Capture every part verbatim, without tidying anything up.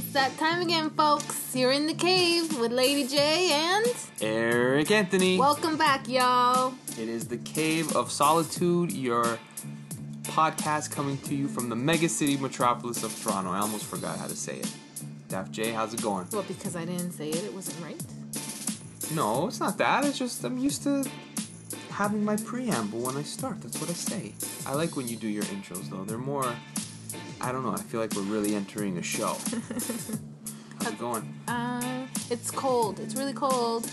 that time again, folks. You're in the cave with Lady J and Eric Anthony. Welcome back, y'all. It is the Cave of Solitude, your podcast coming to you from the mega city metropolis of Toronto. I almost forgot how to say it. Daft J, how's it going? Well, because I didn't say it, it wasn't right. No, it's not that. It's just I'm used to having my preamble when I start. That's what I say. I like when you do your intros, though. They're more... I don't know. I feel like we're really entering a show. How's it going? Uh, it's cold. It's really cold.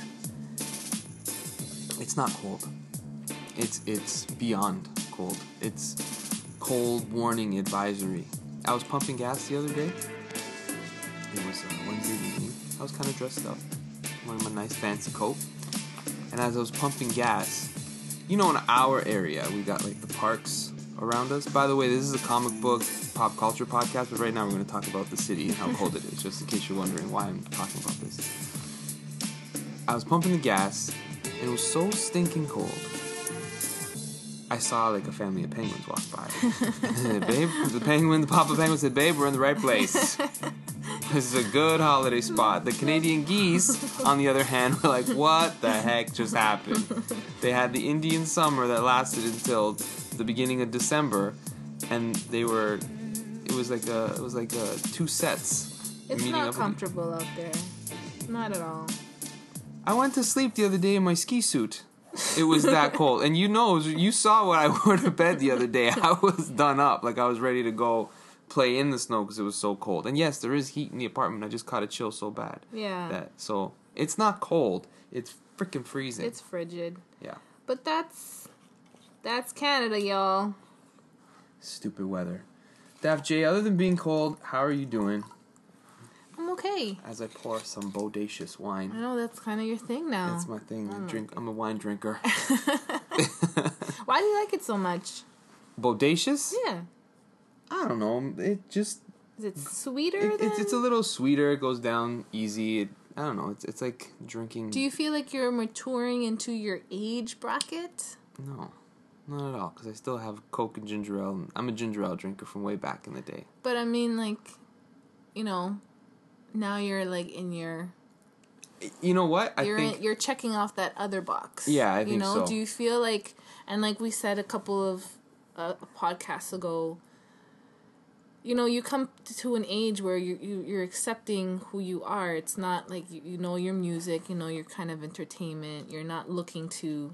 It's not cold. It's it's beyond cold. It's cold warning advisory. I was pumping gas the other day. It was uh, Wednesday evening. I was kind of dressed up, wearing my nice fancy coat. And as I was pumping gas, you know, in our area, we got like the parks around us. By the way, this is a comic book pop culture podcast, but right now we're going to talk about the city and how cold it is, just in case you're wondering why I'm talking about this. I was pumping the gas, and it was so stinking cold. I saw like a family of penguins walk by. Babe, the penguin, the papa penguin said, "Babe, we're in the right place. This is a good holiday spot." The Canadian geese, on the other hand, were like, "What the heck just happened?" They had the Indian summer that lasted until the beginning of December, and they were, it was like a, it was like a two sets. It's not comfortable out there. Not at all. I went to sleep the other day in my ski suit. It was that cold. And you know, you saw what I wore to bed the other day. I was done up. Like, I was ready to go play in the snow because it was so cold. And yes, there is heat in the apartment. I just caught a chill so bad. Yeah. That So, it's not cold. It's freaking freezing. It's frigid. Yeah. But that's, that's Canada, y'all. Stupid weather. Daft J, other than being cold, how are you doing? I'm okay. As I pour some bodacious wine. I know, that's kind of your thing now. That's my thing. I drink. I'm a wine drinker. Why do you like it so much? Bodacious? Yeah. I don't know. It just... Is it sweeter it, than... it's, it's a little sweeter. It goes down easy. It, I don't know. It's it's like drinking... Do you feel like you're maturing into your age bracket? No. Not at all. Because I still have Coke and ginger ale. And I'm a ginger ale drinker from way back in the day. But I mean, like, you know... Now you're like in your. You know what? I you're think in, you're checking off that other box. Yeah, I think you know? so. Do you feel like, and like we said a couple of uh, podcasts ago, you know, you come to an age where you, you you're accepting who you are. It's not like you, you know your music, you know your kind of entertainment. You're not looking to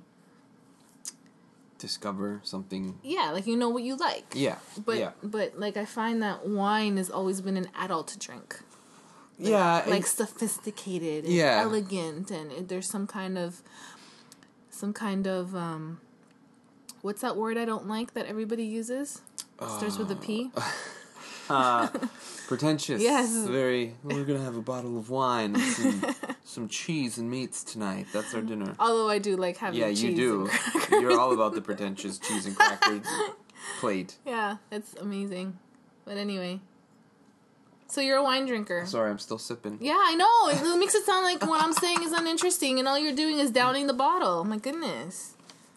discover something. Yeah, like you know what you like. Yeah, but yeah. but like I find that wine has always been an adult drink. Like, yeah, like sophisticated and yeah. elegant, and it, there's some kind of, some kind of, um, what's that word I don't like that everybody uses? It starts with a P. Uh, pretentious. Yes. Very, we're going to have a bottle of wine and some, some cheese and meats tonight. That's our dinner. Although I do like having yeah, cheese you do. and crackers. You're all about the pretentious cheese and crackers plate. Yeah, it's amazing. But anyway. So you're a wine drinker. Sorry, I'm still sipping. Yeah, I know. It makes it sound like what I'm saying is uninteresting, and all you're doing is downing the bottle. My goodness.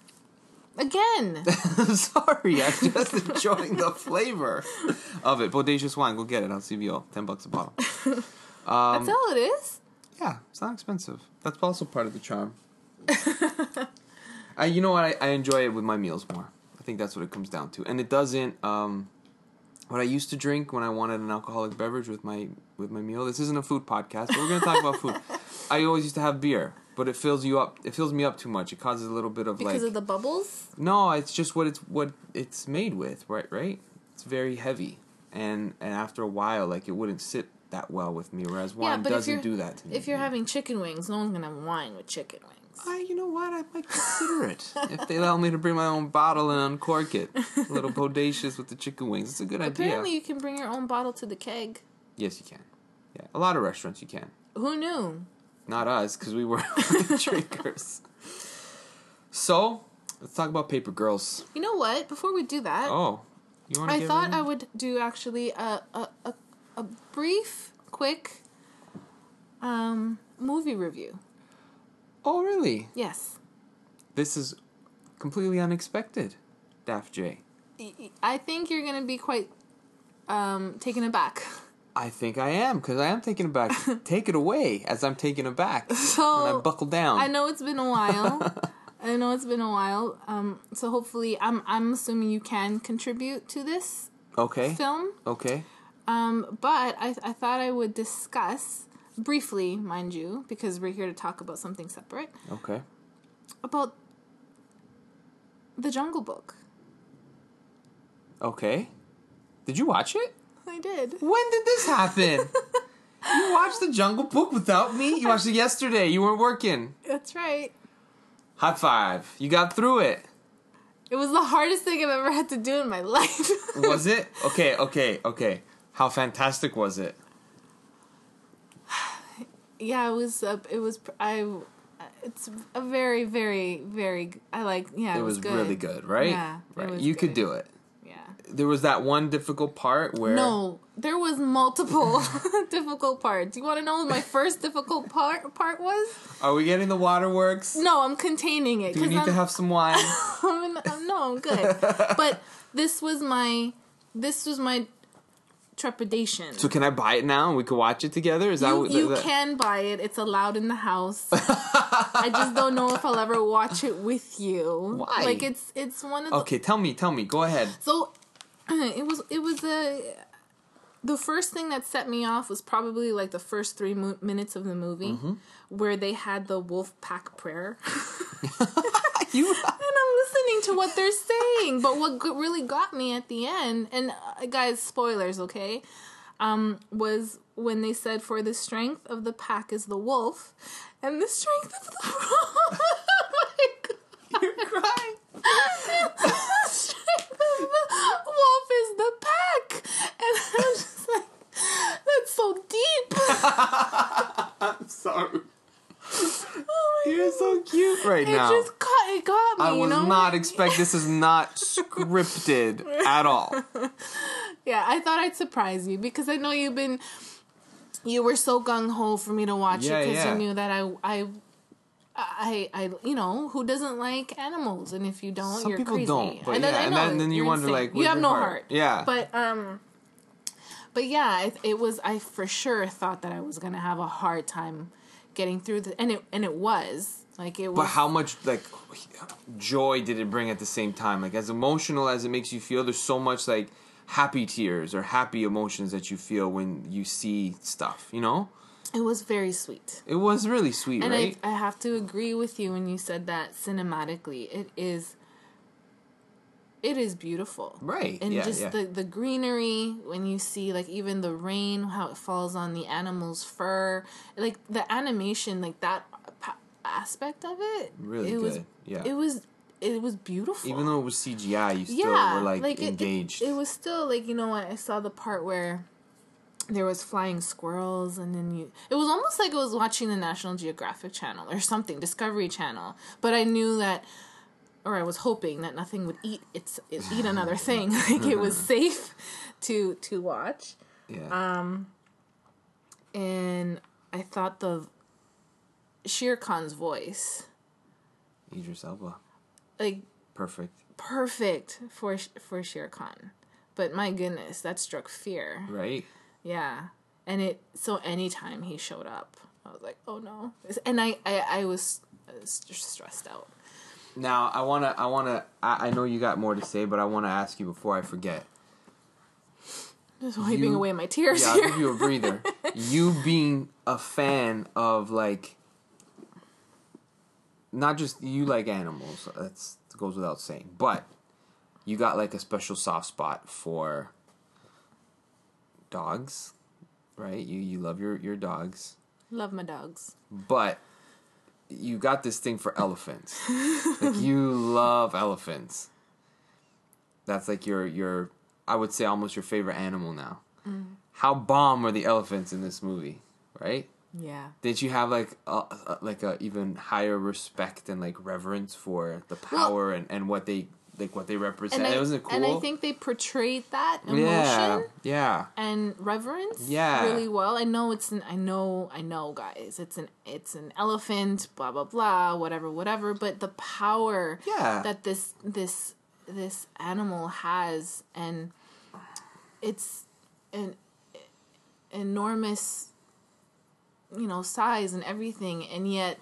Again. Sorry, I'm just enjoying the flavor of it. Bodacious wine, go get it. I'll C V O. Ten bucks a bottle. Um, That's all it is? Yeah, it's not expensive. That's also part of the charm. I, you know what? I, I enjoy it with my meals more. I think that's what it comes down to. And it doesn't... Um, What I used to drink when I wanted an alcoholic beverage with my with my meal. This isn't a food podcast, but we're going to talk about food. I always used to have beer, but it fills you up. It fills me up too much. It causes a little bit of because like of the bubbles. No, it's just what it's what it's made with, right? Right? It's very heavy, and and after a while, like it wouldn't sit that well with me. Whereas wine yeah, but doesn't if you're, do that to me. If you're having chicken wings, no one's going to have wine with chicken wings. I, you know what? I might consider it if they allow me to bring my own bottle and uncork it. A little bodacious with the chicken wings. It's a good Apparently idea. Apparently, you can bring your own bottle to the keg. Yes, you can. Yeah, a lot of restaurants you can. Who knew? Not us, because we were drinkers. So, let's talk about Paper Girls. You know what? Before we do that, oh, you want to? I thought I would do actually a a a, a brief, quick, um, movie review. Oh, really? Yes. This is completely unexpected, Daft J. I think you're going to be quite um, taken aback I think I am, because I am taking it back. Take it away as I'm taking it back. So and I buckle down. I know it's been a while. I know it's been a while. Um, so hopefully, I'm I'm assuming you can contribute to this okay. film. Okay. Um, but I I thought I would discuss briefly, mind you, because we're here to talk about something separate. Okay. About The Jungle Book. Okay. Did you watch it? I did. When did this happen? You watched The Jungle Book without me? You watched it yesterday. You weren't working. That's right. High five. You got through it. It was the hardest thing I've ever had to do in my life. Was it? Okay, okay, okay. How fantastic was it? Yeah, it was. Uh, it was. I. It's a very, very, very. I like. Yeah, it, it was, was good. really good, right? Yeah, right. It was you good. could do it. Yeah. There was that one difficult part where No, there was multiple difficult parts. You want to know what my first difficult part part was? Are we getting the waterworks? No, I'm containing it. Do we need I'm, to have some wine? I'm, I'm, no, I'm good. But this was my. This was my. Trepidation. So can I buy it now and we can watch it together? Is that you, what you that, can buy it? It's allowed in the house. I just don't know if I'll ever watch it with you. Why? Like it's it's one of the. Okay, tell me, tell me. Go ahead. So, it was it was a. The first thing that set me off was probably like the first three mo- minutes of the movie, mm-hmm. where they had the wolf pack prayer. you. And I'm listening to what they're saying, but what g- really got me at the end, and uh, guys, spoilers, okay, um, was when they said, "For the strength of the pack is the wolf, and the strength of the wolf." Oh my God. You're crying. The strength of the wolf is the pack, and I'm just like, that's so deep. I'm sorry. Oh my You're God. so cute right It now. It just caught, it got me, I was you know? not expect. This is not scripted at all. Yeah, I thought I'd surprise you because I know you've been, you were so gung ho for me to watch Yeah, it because yeah. you knew that I, I, I, I, you know, who doesn't like animals, and if you don't, Some you're people crazy. don't, but I know- yeah, I and know, then- then you you're wonder, insane. like, you where's have your no heart? heart. Yeah. But um, but yeah, it, it was. I for sure thought that I was gonna have a hard time getting through the, and it and it was. Like it was. But how much like joy did it bring at the same time? Like as emotional as it makes you feel, there's so much like happy tears or happy emotions that you feel when you see stuff, you know? It was very sweet. It was really sweet, and right? I, I have to agree with you when you said that cinematically, it is. It is beautiful. Right. And yeah, just yeah. the, the greenery, when you see, like, even the rain, how it falls on the animal's fur. Like, the animation, like, that pa- aspect of it. Really it good. Was, yeah. It was, it was beautiful. Even though it was C G I, you still yeah, were, like, like it, engaged. It, it was still, like, you know what, I saw the part where there was flying squirrels, and then you... It was almost like I was watching the National Geographic Channel or something, Discovery Channel. But I knew that... Or I was hoping that nothing would eat its eat another thing. Like it was safe to to watch. Yeah. Um. And I thought the Shere Khan's voice, Idris Elba. like Perfect. perfect for for Shere Khan, but my goodness, that struck fear. Right. Yeah, and it so anytime he showed up, I was like, oh no, and I I, I was stressed out. Now I wanna, I wanna, I, I know you got more to say, but I wanna ask you before I forget. Just wiping You- away my tears Yeah, here. I'll give you a breather. You being a fan of like, not just you like animals. That's that goes without saying, but you got like a special soft spot for dogs, right? You you love your your dogs, Love my dogs. but you got this thing for elephants. Like you love elephants. That's like your your I would say almost your favorite animal now. Mm. How bomb were the elephants in this movie, right? Yeah. Did you have like a, a like a even higher respect and like reverence for the power well, and, and what they like what they represent? I, Wasn't it cool? And I think they portrayed that emotion. Yeah, yeah. And reverence. Yeah. Really well. I know it's an. I know. I know, guys. It's an. It's an elephant. Blah blah blah. Whatever. Whatever. But the power. Yeah. That this this this animal has, and it's and enormous, you know, size and everything, and yet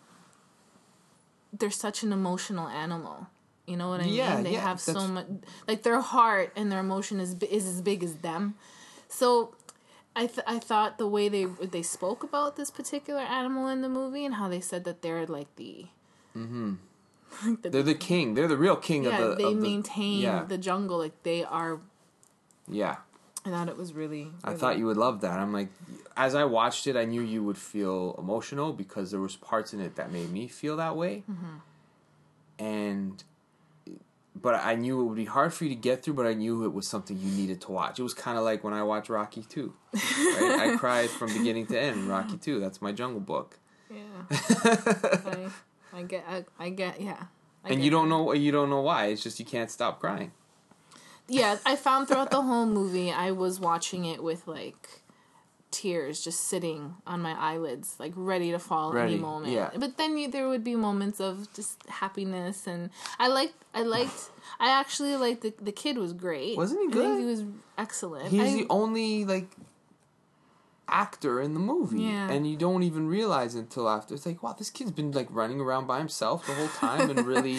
they're such an emotional animal. You know what I Yeah, mean? They yeah, have so that's- much, like their heart and their emotion is is as big as them. So I th- I thought the way they they spoke about this particular animal in the movie and how they said that they're like the Mm-hmm. like the, They're the king. They're the real king yeah, of the. they of the- maintain yeah. the jungle, like they are. Yeah. I thought it was really, really. I thought you would love that. I'm like, as I watched it, I knew you would feel emotional because there was parts in it that made me feel that way. Mm-hmm. And, but I knew it would be hard for you to get through, but I knew it was something you needed to watch. It was kind of like when I watched Rocky two. Right? I cried from beginning to end in Rocky two. That's my Jungle Book. Yeah. I, I get, I, I get, yeah. I and get you don't it. know, you don't know why. It's just you can't stop crying. Yeah, I found throughout the whole movie, I was watching it with, like, tears just sitting on my eyelids, like, ready to fall Ready, any moment. yeah. But then you, there would be moments of just happiness, and I liked, I liked, I actually liked, the, the kid was great. Wasn't he I good? think he was excellent. He's I, the only, like, actor in the movie. Yeah. And you don't even realize until after. It's like, wow, this kid's been, like, running around by himself the whole time and really...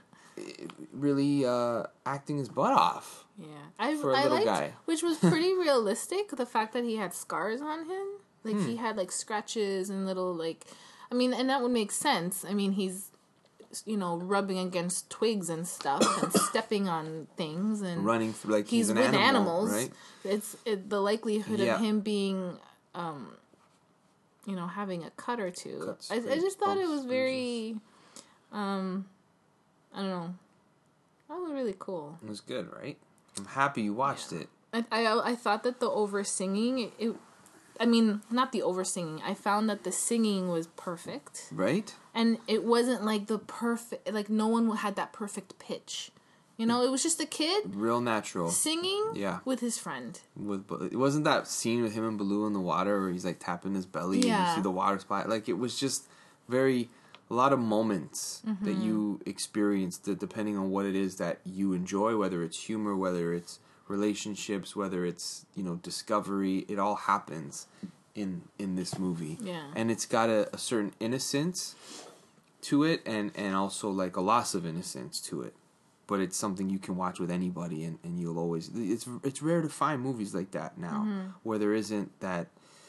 really uh, acting his butt off. Yeah, I, for a I little liked, guy. which was pretty realistic. The fact that he had scars on him, like Hmm. he had like scratches and little like, I mean, and that would make sense. I mean, he's, you know, rubbing against twigs and stuff and stepping on things and Running through like he's he's an with animal, animals. right? It's it, the likelihood Yeah. of him being, um, you know, having a cut or two. Cuts, I, I scrapes, just thought it bumps, was very, um, I don't know, that was really cool. It was good, right? I'm happy you watched it. I, I I thought that the over singing, it, it, I mean, not the over singing. I found that the singing was perfect, Right? and it wasn't like the perfect, like no one had that perfect pitch. You know, it was just a kid Real natural. singing Yeah. with his friend. With it wasn't that scene with him and Baloo in the water where he's like tapping his belly and Yeah. you see the water splat. Like it was just very a lot of moments Mm-hmm. that you experienced that depending on what it is that you enjoy, whether it's humor, whether it's relationships, whether it's, you know, discovery, it all happens in in this movie. Yeah. And it's got a, a certain innocence to it and, and also like a loss of innocence to it. But it's something you can watch with anybody and, and you'll always it's it's rare to find movies like that now Mm-hmm. where there isn't that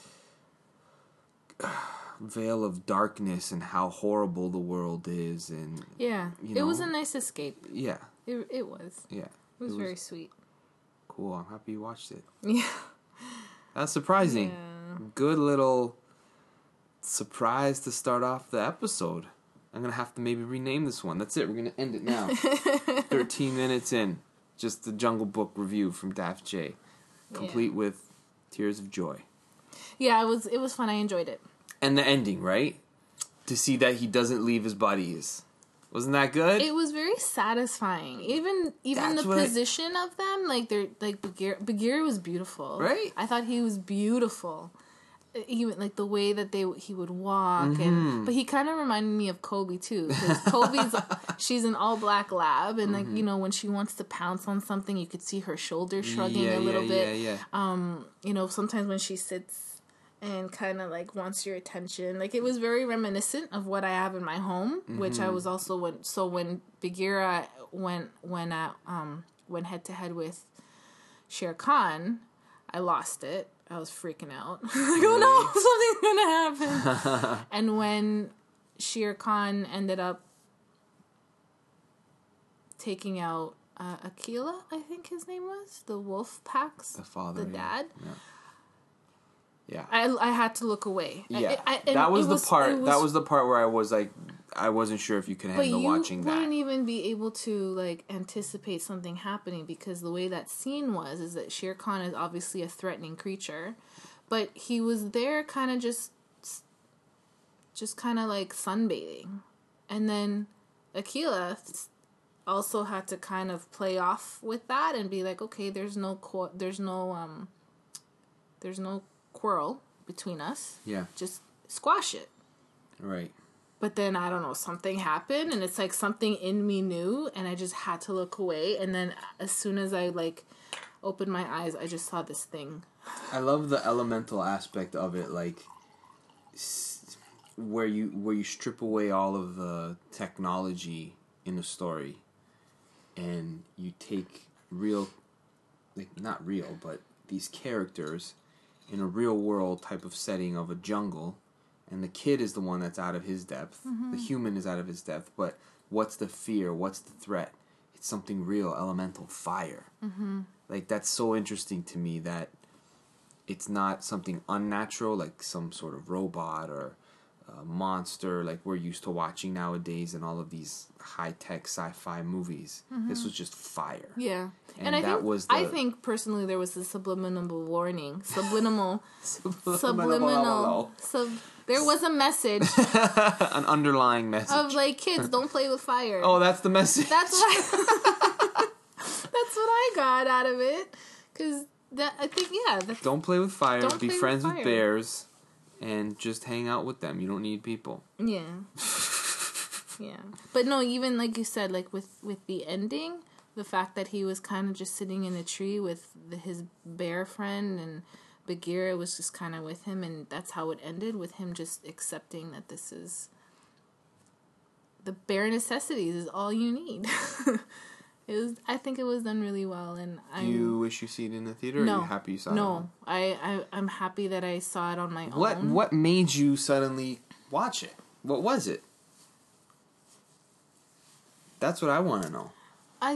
veil of darkness and how horrible the world is and Yeah, you it was know. a nice escape. yeah It it was. yeah It was, very sweet. cool. I'm happy you watched it. Yeah. That's surprising. Yeah. Good little surprise to start off the episode. I'm gonna have to maybe rename this one. That's it. We're gonna end it now. Thirteen minutes in, just the Jungle Book review from Daft J, complete Yeah. with tears of joy. Yeah, it was it was fun. I enjoyed it. And the ending, right? To see that he doesn't leave his buddies. Wasn't that good? It was very satisfying. Even even That's the what I- position of them, like they're like Bagheera, Bagheera was beautiful. Right? I thought he was beautiful. Even like the way that they he would walk Mm-hmm. and but he kind of reminded me of Kobe too. Because Kobe's she's an all black lab and like you know when she wants to pounce on something, you could see her shoulders shrugging yeah, a little yeah, bit. Yeah, yeah. Um, you know sometimes when she sits and kind of like wants your attention. Like it was very reminiscent of what I have in my home, which I was also when so when Bagheera went when uh, um went head to head with Shere Khan, I lost it. I was freaking out. Like, oh no, something's gonna happen. And when Shere Khan ended up taking out uh, Akela, I think his name was the wolf packs, The father, the yeah. dad. Yeah. Yeah. I, I had to look away. Yeah, I, I, and that was it the part. it that was the part where I was like, I wasn't sure if you could but handle you watching wouldn't that. even be able to like anticipate something happening because the way that scene was is that Shere Khan is obviously a threatening creature, but he was there kind of just, just kind of like sunbathing, and then Akela also had to kind of play off with that and be like, okay, there's no qu- there's no um, there's no quarrel between us. Yeah. Just squash it. Right. But then, I don't know, something happened, and it's like something in me knew, and I just had to look away. And then as soon as I, like, opened my eyes, I just saw this thing. I love the elemental aspect of it, like where you where you strip away all of the technology in the story, and you take real, like not real, but these characters in a real world type of setting of a jungle, and the kid is the one that's out of his depth. Mm-hmm. The human is out of his depth, but what's the fear? What's the threat? It's something real, elemental, fire. Mm-hmm. Like, that's so interesting to me that it's not something unnatural, like some sort of robot or a monster like we're used to watching nowadays in all of these high-tech sci-fi movies. Mm-hmm. This was just fire. Yeah. And, and I that think, was the... I think, personally, there was a subliminal warning. Subliminal. subliminal. Subliminal. Sub, there was a message. An underlying message. Of, like, kids, don't play with fire. Oh, that's the message. That's what I, that's what I got out of it. Because, I think, yeah. That's, don't play with fire. Don't Be play friends with, with bears. And just hang out with them. You don't need people. Yeah. Yeah. But no, even like you said, like with, with the ending, the fact that he was kind of just sitting in a tree with the, his bear friend and Bagheera was just kind of with him, and that's how it ended, with him just accepting that this is the bare necessities is all you need. It was. I think it was done really well, and I. You wish you see it in the theater? No, or are you happy you saw no, it? No, I, I I'm happy that I saw it on my what, own. What made you suddenly watch it? What was it? That's what I want to know. I.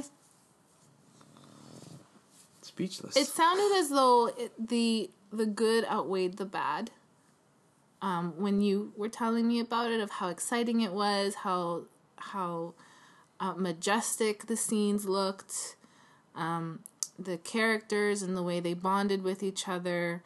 Speechless. It sounded as though it, the the good outweighed the bad. Um, when you were telling me about it, of how exciting it was, how how. Uh, majestic the scenes looked, um, the characters and the way they bonded with each other,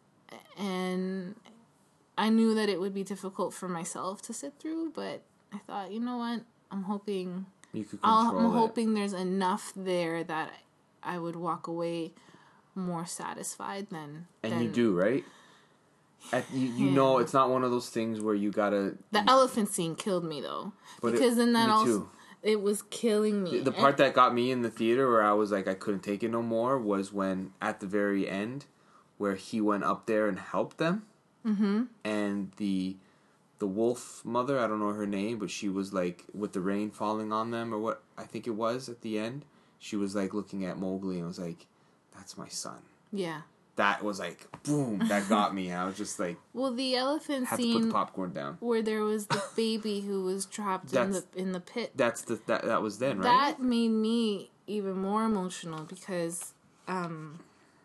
and I knew that it would be difficult for myself to sit through, but I thought, you know what, I'm hoping you could control I'm it. hoping there's enough there that I would walk away more satisfied than and than, you do, right? At, you you yeah. know it's not one of those things where you gotta. The you, elephant scene killed me though, but because it, then that me also. Too. It was killing me. The, the part and, that got me in the theater where I was like, I couldn't take it no more was when, at the very end, where he went up there and helped them. Mm-hmm. And the the wolf mother, I don't know her name, but she was like, with the rain falling on them, or what I think it was at the end, she was like looking at Mowgli and was like, that's my son. Yeah. That was like, boom, that got me. I was just like... Well, the elephant had scene... to put the popcorn down. Where there was the baby who was trapped in the in the pit. That's the that, that was then, right? That made me even more emotional because um,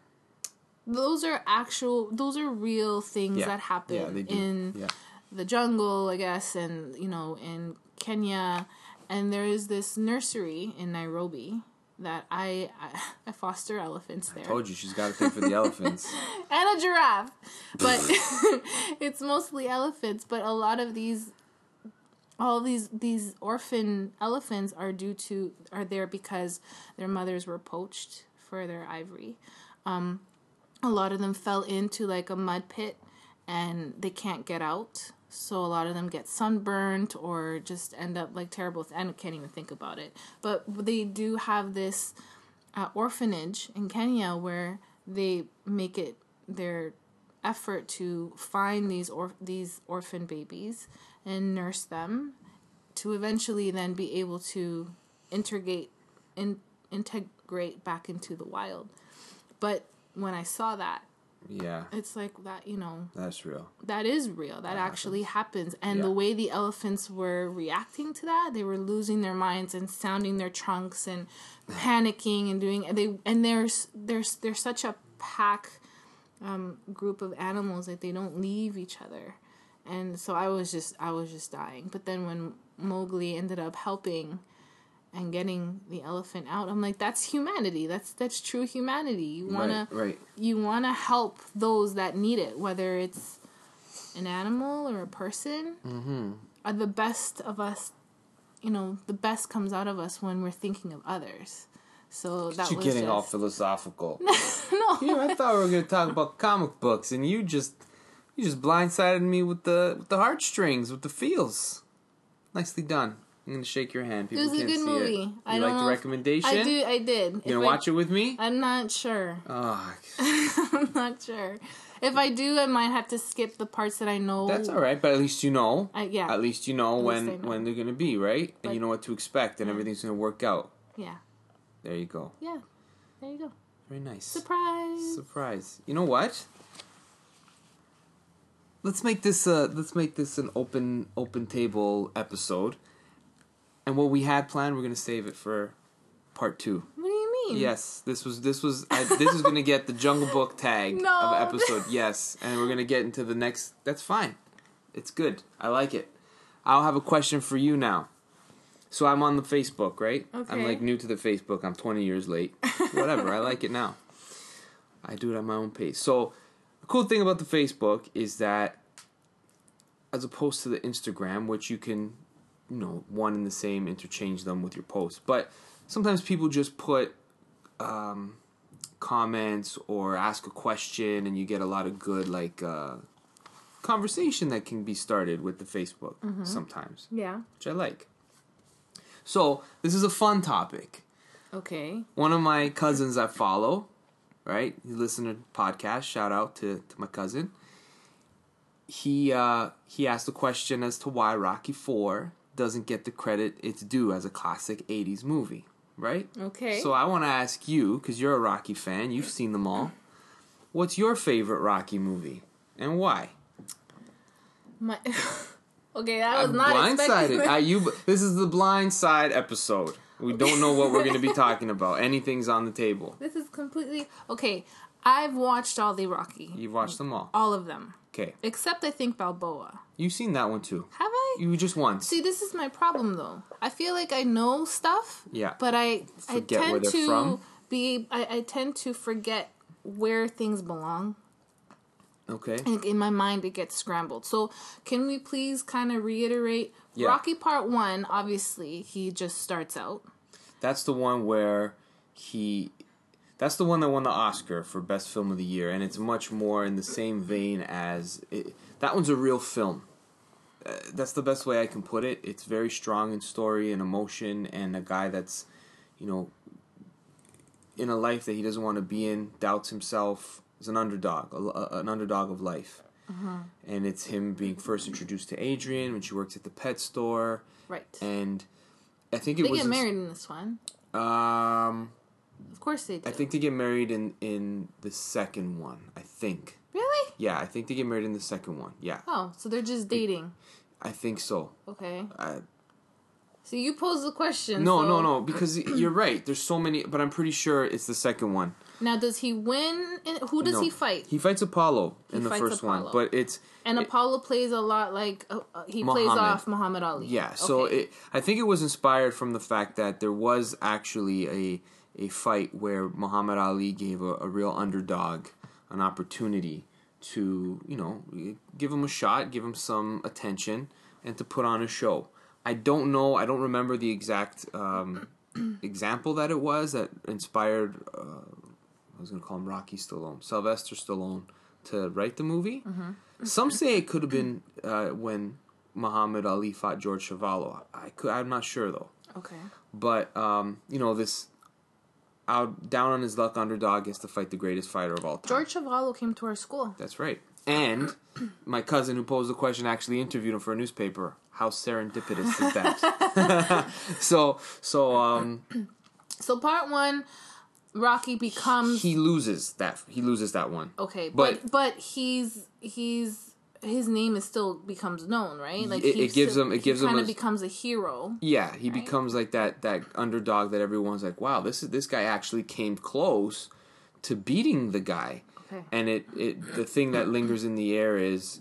those are actual... Those are real things yeah. that happen yeah, they do. in yeah. the jungle, I guess, and, you know, in Kenya. And there is this nursery in Nairobi... that I, I I foster elephants there. I told you she's got to pay for the elephants. And a giraffe. But it's mostly elephants, but a lot of these all these these orphan elephants are due to are there because their mothers were poached for their ivory. Um a lot of them fell into like a mud pit and they can't get out. So a lot of them get sunburnt or just end up like terrible. Th- I can't even think about it. But they do have this uh, orphanage in Kenya where they make it their effort to find these or- these orphan babies and nurse them to eventually then be able to integrate in- integrate back into the wild. But when I saw that, yeah, it's like that, you know. That's real. That is real. That, that actually happens. happens. And yeah. the way the elephants were reacting to that, they were losing their minds and sounding their trunks and panicking and doing. And they and there's there's there's such a pack um, group of animals that they don't leave each other. And so I was just I was just dying. But then when Mowgli ended up helping and getting the elephant out, I'm like, that's humanity. That's that's true humanity. You wanna right, right. you wanna help those that need it, whether it's an animal or a person. Mm-hmm. Are the best of us, you know, the best comes out of us when we're thinking of others. So that You're was getting just... all philosophical. No, you know, I thought we were gonna talk about comic books, and you just you just blindsided me with the with the heartstrings, with the feels. Nicely done. I'm gonna shake your hand. It People was a can't good see movie. it. You I don't like know the if- recommendation? I do. I did. You If gonna I- watch it with me? I'm not sure. Oh, I'm not sure. If I do, I might have to skip the parts that I know. that's all right. But at least you know. I, yeah. At least you know At when least I know. when they're gonna be right, But- and you know what to expect, and Yeah. everything's gonna work out. Yeah. There you go. Yeah. There you go. Very nice. Surprise. Surprise. You know what? Let's make this uh let's make this an open open table episode. And what we had planned, we're gonna save it for part two. What do you mean? Yes, this was this was I, this is gonna get the Jungle Book tag No. of episode. Yes, and we're gonna get into the next. That's fine. It's good. I like it. I'll have a question for you now. So I'm on the Facebook, right? Okay. I'm like new to the Facebook. I'm twenty years late. Whatever. I like it now. I do it at my own pace. So the cool thing about the Facebook is that, as opposed to the Instagram, which you can, you know, one and the same, interchange them with your posts. But sometimes people just put um, comments or ask a question, and you get a lot of good, like, uh, conversation that can be started with the Facebook Mm-hmm. sometimes, Yeah. which I like. So this is a fun topic. Okay. One of my cousins I follow, right? He listens to podcast. Shout out to, to my cousin. He uh, he asked a question as to why Rocky four doesn't get the credit it's due as a classic eighties movie, right? Okay. So I want to ask you, because you're a Rocky fan, you've seen them all. What's your favorite Rocky movie and why? My. Okay, I was I'm not blindsided. expecting. I, you, this is the blind side episode. We don't know what we're going to be talking about. Anything's on the table. This is completely okay. I've watched all the Rocky, You've watched them all. all of them, Okay. except I think Balboa. You've seen that one too. Have I? You just once. See, this is my problem though. I feel like I know stuff, Yeah. but I Forget I tend where they're to from? be I, I tend to forget where things belong. Okay. Like in my mind, it gets scrambled. So, can we please kind of reiterate? Yeah. Rocky Part One, obviously, he just starts out. That's the one where he... That's the one that won the Oscar for Best Film of the Year, and it's much more in the same vein as... It, that one's a real film. Uh, that's the best way I can put it. It's very strong in story and emotion, and a guy that's, you know, in a life that he doesn't want to be in, doubts himself, is an underdog, a, a, an underdog of life. Uh-huh. And it's him being first introduced to Adrian when she works at the pet store. Right. And I think it They was... get married in this one. Um... Of course they do. I think they get married in, in the second one. I think. Really? Yeah, I think they get married in the second one. Yeah, Oh, so they're just dating. I think so. Okay. I, So you pose the question. no, so- no, no, because you're right. There's so many, but I'm pretty sure it's the second one. Now, does he win? In, who does No. he fight? He fights Apollo in He the fights first one, Apollo. but it's And it- Apollo plays a lot like uh, uh, he plays Muhammad. off Muhammad Ali. yeah. So Okay. it, I think it was inspired from the fact that there was actually a a fight where Muhammad Ali gave a, a real underdog an opportunity to, you know, give him a shot, give him some attention, and to put on a show. I don't know, I don't remember the exact um, example that it was that inspired, uh, I was going to call him Rocky Stallone, Sylvester Stallone, to write the movie. Mm-hmm. Some say it could have been uh, when Muhammad Ali fought George Chuvalo. I could, I'm not sure, though. Okay. But, um, you know, this out down on his luck underdog gets to fight the greatest fighter of all time. George Chuvalo came to our school. That's right. And my cousin who posed the question actually interviewed him for a newspaper. How serendipitous is that? so, so um, So part one, Rocky becomes he loses that. He loses that one. okay, but- but but he's he's his name is still becomes known, right? Like It- he it gives still- him- it gives him kind a- of becomes a hero. Yeah, he becomes like that that underdog that everyone's like, wow, this is this guy actually came close to beating the guy. Okay. And it, it the thing that lingers in the air is,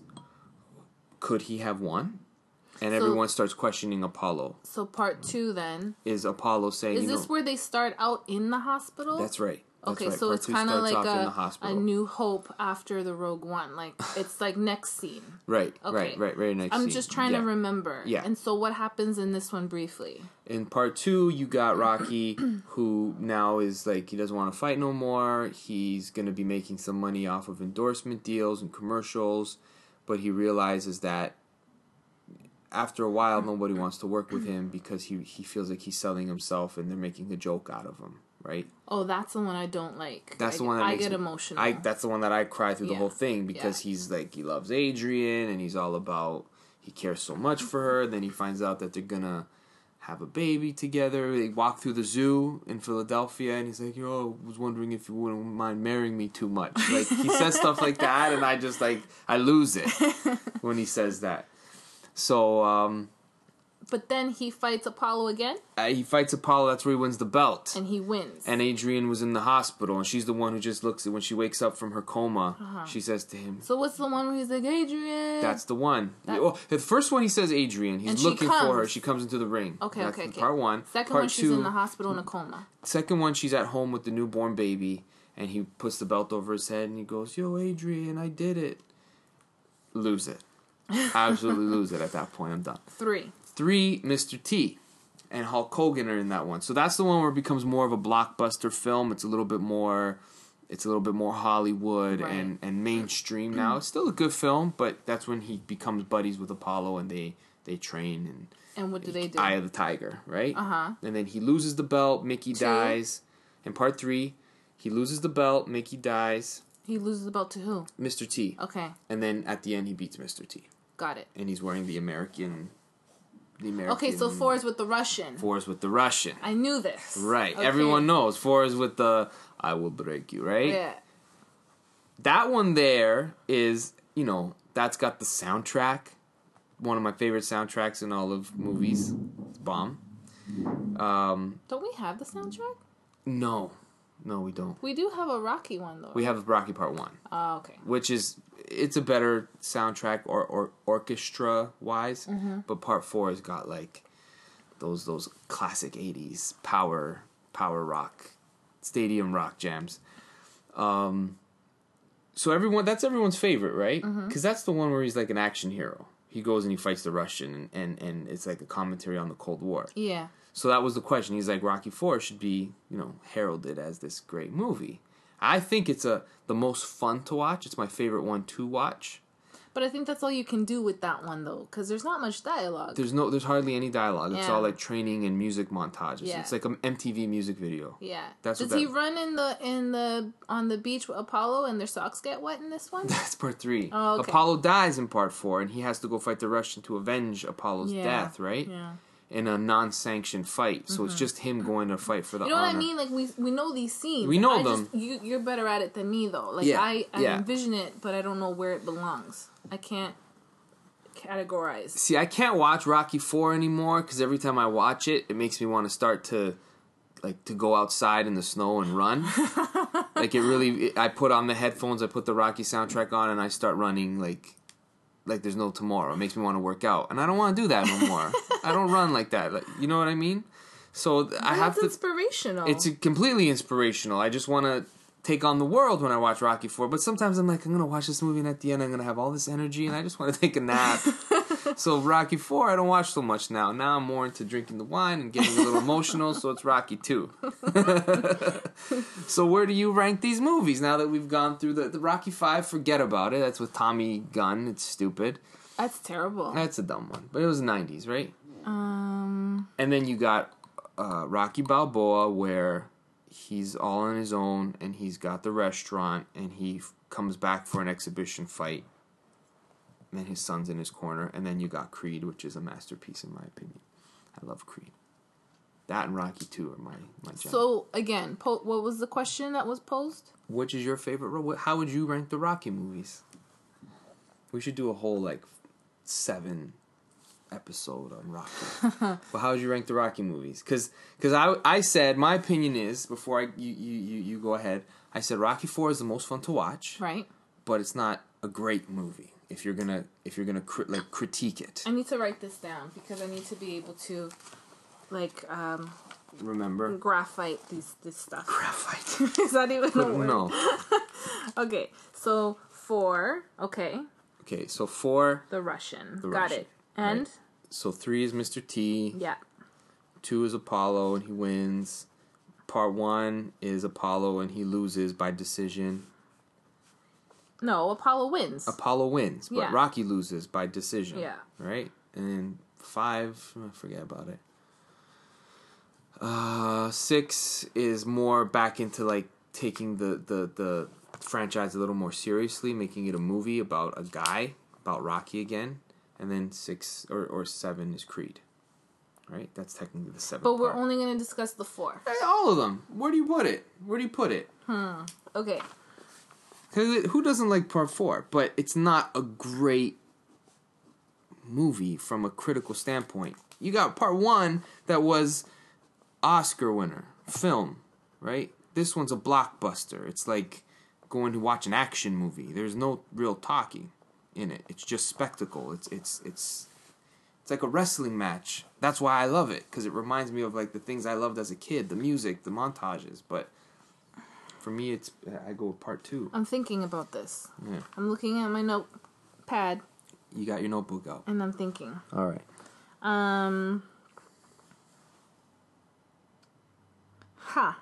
could he have won? And So- everyone starts questioning Apollo. So part two then Is Apollo saying, is you know, this where they start out in the hospital? that's right. That's Okay, right. so Part it's two kind of starts like off in the a, a hospital. New Hope after the Rogue One. Like it's like next scene. Right, Okay. right, right, very nice. I'm scene. just trying Yeah. to remember. Yeah. And so what happens in this one briefly? In part two, you got Rocky, who now is like, he doesn't want to fight no more. He's going to be making some money off of endorsement deals and commercials, but he realizes that after a while, nobody wants to work with him because he he feels like he's selling himself and they're making a joke out of him, right? Oh, that's the one I don't like. That's I, the one that I makes get me, emotional. I that's the one that I cry through Yeah. the whole thing because Yeah. he's like he loves Adrian and he's all about he cares so much for her. And then he finds out that they're gonna have a baby together. They walk through the zoo in Philadelphia, and he's like, "Yo, I was wondering if you wouldn't mind marrying me too much." Like he says stuff like that, and I just like I lose it when he says that. So um, But then he fights Apollo again, uh, he fights Apollo. That's where he wins the belt. and he wins. And Adrian was in the hospital, and she's the one who just looks at when she wakes up from her coma. Uh-huh. She says to him, So what's the one where he's like, Adrian? "That's the one." That- Oh, the first one he says Adrian. He's And she looking for her. comes. She comes into the ring. Okay, That's okay, the okay. Part one. Second part one, she's two, in the hospital in a coma. Second one, she's at home with the newborn baby, and he puts the belt over his head, and he goes, "Yo, Adrian, I did it." Lose it. Absolutely lose it at that point. I'm done. Three. Three, Mister T and Hulk Hogan are in that one. So that's the one where it becomes more of a blockbuster film. It's a little bit more, it's a little bit more Hollywood Right. and, and mainstream now. It's still a good film, but that's when he becomes buddies with Apollo and they, they train and And what do they do? Eye of the Tiger, right? Uh-huh. And then he loses the belt. Mickey Two. dies. In part three, he loses the belt. Mickey dies. He loses the belt to who? Mister T. Okay, And then at the end, he beats Mister T. got it. And he's wearing the American. The American. Okay, so four is with the Russian. Four is with the Russian. I knew this. Right. Okay. Everyone knows. Four is with the I will break you, right? Yeah. That one there is, you know, that's got the soundtrack. One of my favorite soundtracks in all of movies. It's bomb. Um, Don't we have the soundtrack? no. No, we don't. We do have a Rocky one, though. We have Rocky Part one, Oh, okay. which is, it's a better soundtrack or, or orchestra-wise, Mm-hmm. but Part four has got, like, those those classic eighties power power rock, stadium rock jams. Um, so everyone, that's everyone's favorite, right? Because Mm-hmm. that's the one where he's like an action hero. He goes and he fights the Russian, and, and, and it's like a commentary on the Cold War. Yeah. So that was the question. He's like, Rocky four should be, you know, heralded as this great movie. I think it's a the most fun to watch. It's my favorite one to watch. But I think that's all you can do with that one, though, because there's not much dialogue. There's no, there's hardly any dialogue. It's Yeah. all like training and music montages. Yeah. It's like an M T V music video. Yeah. That's Does what he that- run in the in the on the beach with Apollo and their socks get wet in this one? That's part three. Oh, okay. Apollo dies in part four, and he has to go fight the Russian to avenge Apollo's Yeah. death, right? Yeah. In a non-sanctioned fight. So it's just him going to fight for the You know what I honor. mean? Like we we know these scenes. We know I them. Just, you you're better at it than me though. Like Yeah, I, I yeah. envision it, but I don't know where it belongs. I can't categorize. See, I can't watch Rocky four anymore because every time I watch it, it makes me want to start to, like, to go outside in the snow and run. Like, it really, it, I put on the headphones, I put the Rocky soundtrack on, and I start running like, like there's no tomorrow. It makes me want to work out, and I don't want to do that no more. I don't run like that. Like, you know what I mean? So th- I Well, have that's to. inspirational. It's completely inspirational. I just want to take on the world when I watch Rocky four. But sometimes I'm like, I'm going to watch this movie and at the end I'm going to have all this energy and I just want to take a nap. So Rocky four, I don't watch so much now. Now I'm more into drinking the wine and getting a little emotional, so it's Rocky two. So where do you rank these movies now that we've gone through the, the Rocky five? Forget about it. That's with Tommy Gunn. It's stupid. That's terrible. That's a dumb one. But it was the nineties, right? Um. And then you got uh, Rocky Balboa, where he's all on his own, and he's got the restaurant, and he f- comes back for an exhibition fight. And then his son's in his corner. And then you got Creed, which is a masterpiece in my opinion. I love Creed. That and Rocky two are my, my jam. So again, po- what was the question that was posed? Which is your favorite role? How would you rank the Rocky movies? We should do a whole, like, seven episode on Rocky. But how would you rank the Rocky movies? Because I, I said, my opinion is, before I you, you, you, you go ahead, I said Rocky four is the most fun to watch, Right. but it's not a great movie if you're gonna if you're gonna cri- like critique it. I need to write this down because I need to be able to, like, um, Remember? graphite these this stuff. Graphite. Is that even a word? No. Okay, so four. Okay, Okay, so four. the Russian. The Got Russian, it. And right. So three is Mister T. yeah, Two is Apollo and he wins. Part one is Apollo and he loses by decision. no, Apollo wins. Apollo wins, but Yeah. Rocky loses by decision. Yeah. Right? and then five, I forget about it. Uh, six is more back into like taking the, the, the franchise a little more seriously, making it a movie about a guy, about Rocky again, and then six or, or seven is Creed. Right? That's technically the seventh But we're part. only going to discuss the four. Hey, all of them. Where do you put it? Where do you put it? Hmm. Okay. Because who doesn't like part four? But it's not a great movie from a critical standpoint. You got part one that was Oscar winner film, right? This one's a blockbuster. It's like going to watch an action movie. There's no real talking in it. It's just spectacle. It's it's it's it's like a wrestling match. That's why I love it, because it reminds me of like the things I loved as a kid, the music, the montages. But for me, it's I go with part two. I'm thinking about this. Yeah. I'm looking at my notepad. You got your notebook out. And I'm thinking. All right. Um. Ha.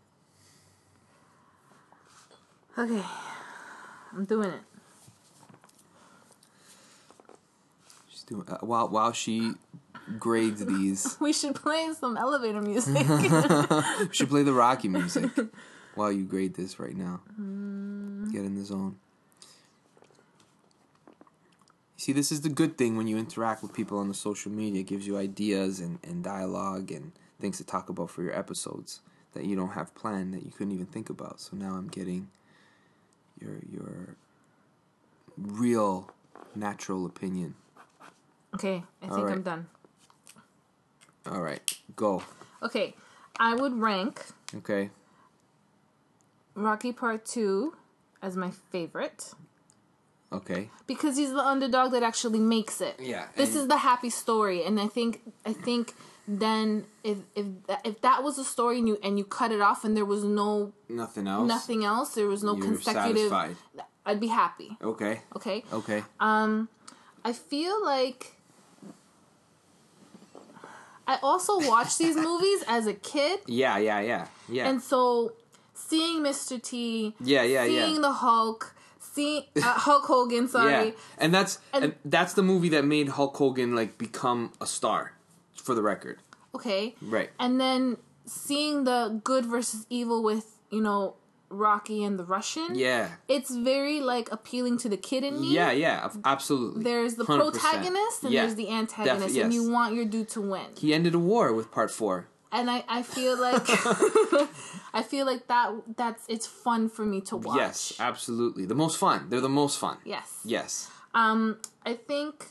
Okay. I'm doing it. She's doing uh, while while she grades these. We should play some elevator music. We should play the Rocky music while you grade this right now. Mm. Get in the zone. See, this is the good thing when you interact with people on the social media. It gives you ideas and, and dialogue and things to talk about for your episodes that you don't have planned, that you couldn't even think about. So now I'm getting your your real, natural opinion. Okay, I think right. I'm done. All right, go. Okay, I would rank Okay. Rocky Part two as my favorite. Okay. Because he's the underdog that actually makes it. Yeah. This is the happy story, and I think I think then if if that, if that was a story and you and you cut it off and there was no nothing else, nothing else, there was no You're consecutive. satisfied. I'd be happy. Okay. Okay. Okay. Um, I feel like I also watched these movies as a kid, Yeah, yeah, yeah, yeah. and so seeing Mister T, yeah, yeah, seeing yeah. the Hulk. See, uh, Hulk Hogan, sorry. Yeah, and that's and, And- that's the movie that made Hulk Hogan like become a star, for the record. Okay. Right. And then seeing the good versus evil with, you know, Rocky and the Russian. Yeah. It's very, like, appealing to the kid in me. Yeah, yeah, ab- absolutely. There's the one hundred percent. protagonist and Yeah. there's the antagonist. Def- And yes. you want your dude to win. He ended a war with part four. And I, I feel like... I feel like that that's it's fun for me to watch. Yes, absolutely. The most fun. They're the most fun. Yes. Yes. Um, I think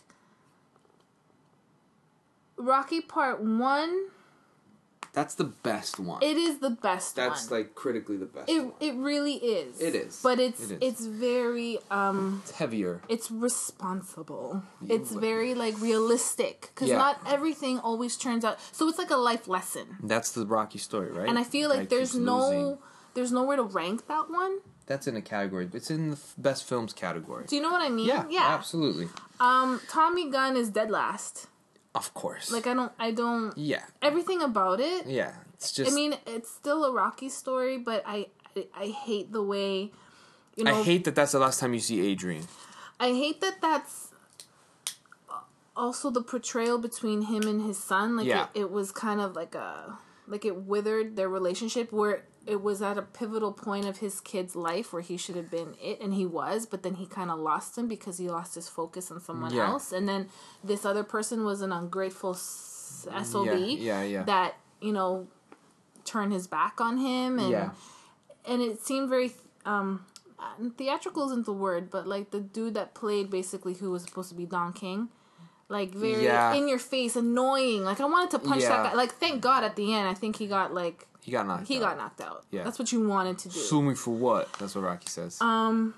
Rocky Part one, That's the best one. it is the best That's one. like critically the best It one. it really is. It is. But it's It is. it's very um It's heavier. it's responsible. It's very like realistic cuz Yeah. not everything always turns out. So it's like a life lesson. That's the Rocky story, right? And I feel like Guy there's keeps no losing. there's nowhere to rank that one. That's in a category. It's in the f- best films category. Do you know what I mean? Yeah, Yeah. absolutely. Um Tommy Gunn is dead last. Of course. Like I don't I don't yeah, everything about it. yeah. It's just. I mean, it's still a Rocky story, but I, I I hate the way, you know. I hate that. That's the last time you see Adrian. I hate that. That's also the portrayal between him and his son. Like Yeah. it, it was kind of like a like it withered their relationship where it was at a pivotal point of his kid's life where he should have been it, and he was, but then he kind of lost him because he lost his focus on someone Yeah. else, and then this other person was an ungrateful s- S O B Yeah, yeah, yeah. that you know turned his back on him, and Yeah. and it seemed very um theatrical isn't the word, but like the dude that played basically who was supposed to be Don King, like very Yeah. in your face, annoying. Like I wanted to punch Yeah. that guy. Like thank God at the end, I think he got like He got knocked he out. got knocked out. Yeah. That's what you wanted to do. Sue me for what? That's what Rocky says. Um,